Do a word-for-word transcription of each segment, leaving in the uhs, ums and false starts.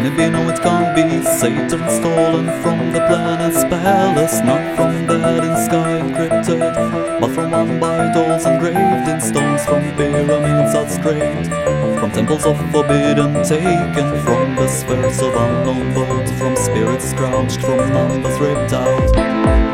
Maybe no, it can't be. Satan stolen from the planet's palace, not from dead in sky encrypted, but from one by dolls engraved in stones, from pyramids outscraped, from temples of forbidden taken, from the spheres of unknown worlds, from spirits crouched, from numbers ripped out.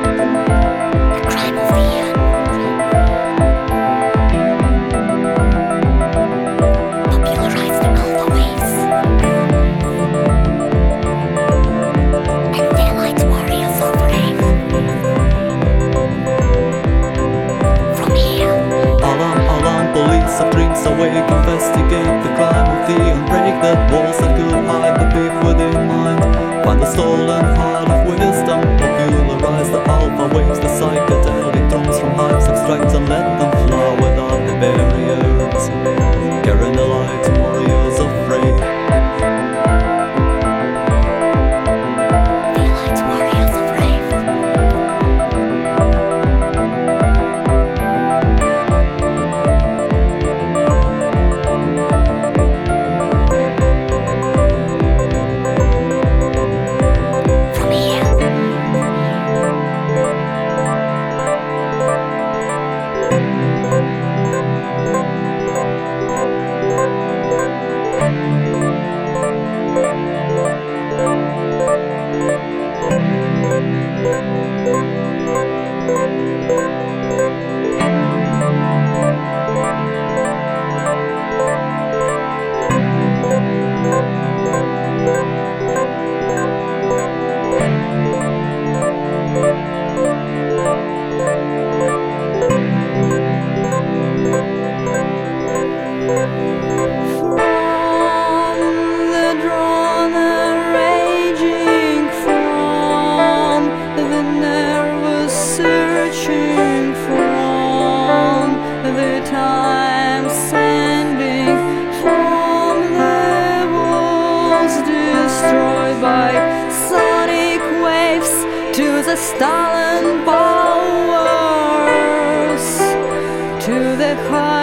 Of dreams awake, investigate the crime of the and break the walls that could hide the beef within mind. Find the stolen heart of wisdom, popularize the alpha waves, the psychedelic drones from hives, extract and let them fly without the barriers. Carrying the light to warriors of faith. Time sending from the walls destroyed by sonic waves to the stolen powers, to the heart.